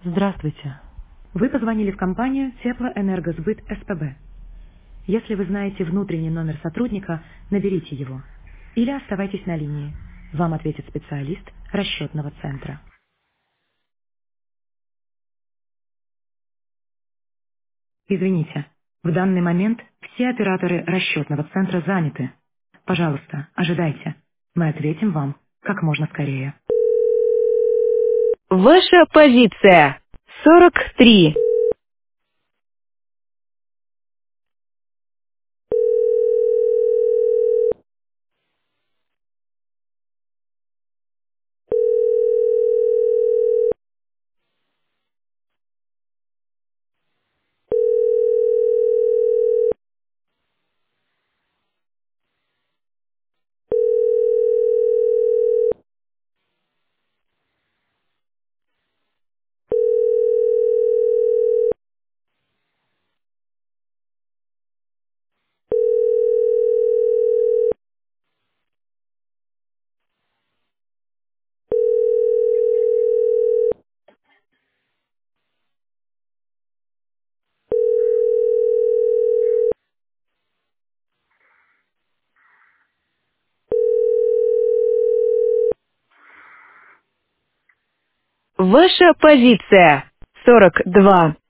Здравствуйте. Вы позвонили в компанию Теплоэнергосбыт СПБ. Если вы знаете внутренний номер сотрудника, наберите его. Или оставайтесь на линии. Вам ответит специалист расчетного центра. Извините, в данный момент все операторы расчетного центра заняты. Пожалуйста, ожидайте. Мы ответим вам как можно скорее. Ваша позиция 43. Ваша позиция 42.